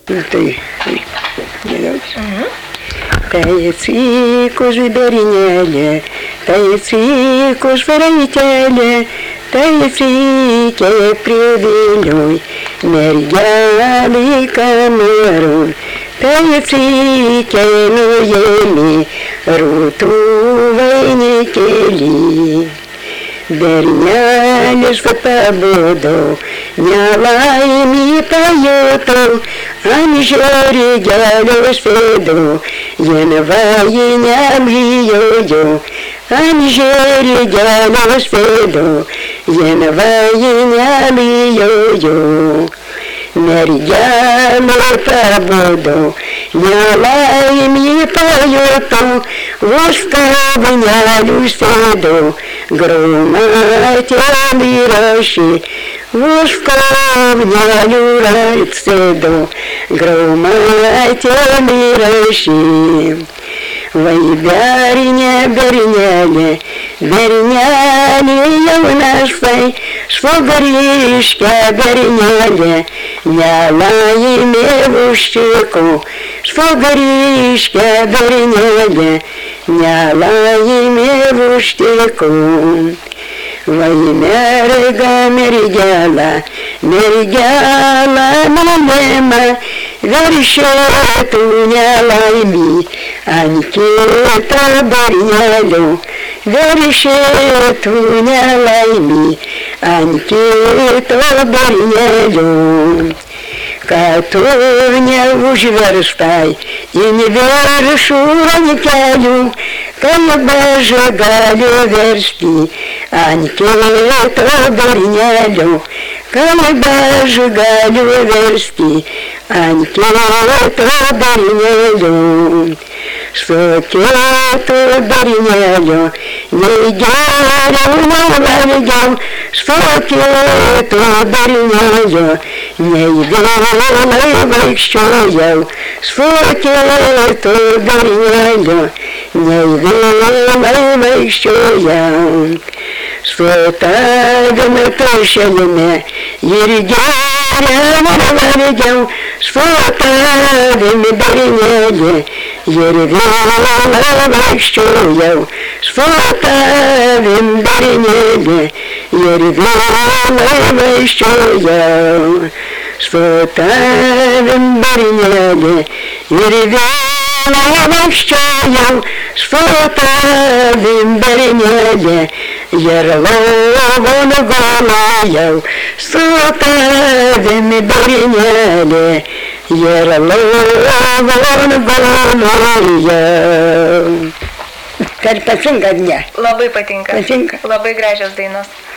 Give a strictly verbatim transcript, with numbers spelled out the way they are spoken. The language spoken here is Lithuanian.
Tai geriau. Tai cikų žiberinėlė, tai cikų žvaraitelė, tai cikė prie Viliui, mergelį kamerų, tai cikė nuėmė rūtų vainikėlį. Bernelis pabudo, nelaimį pajuto, ant žirgelio sėdo, janvainiam žijojo, ant žirgelio sėdo, janvainiam žijojo. Mergelė pabudo, nelaimį pajuto, vos kalnelių sėdo, graumatėm įrašė, vos kalnelių sėdo, graumatėm įrašė. Vai bernė, bernelė, bernelė jaunasai, svogariškę bernelė, nelaimė užtiko, svogariškę bernelė, nelaimė užtiko. Vai merga, mergela, mergela mylima, veršėtų nelaimį, ant kito bernelio, veršėtų nelaimį, ant kito bernelio. Kad tu neužverstai į viršų ant kelių, kalbažą gali versti ant kito bernelio, kalbažą gali versti ant kito bernelio. Su kito bernelio nei geriau, nei vargiau, su kito bernelio nei vėlai vaikščiojau, su kito bernelio nei vėlai vaikščiojau. Su tavim tušelime ir geriau ir vargiau, su tavim bernelė ir vėlai vaikščiojau, su tavim bernelė ir vėlai vaikščiojau. Su tavim bernelė ir vėlai vaikščiojau, su tavim bernelė ir lovon gulėjau, su tavim bernelė ir lovon gulėjau. Ar patinka, ne? Labai patinka. Patinka. Labai gražios dainos.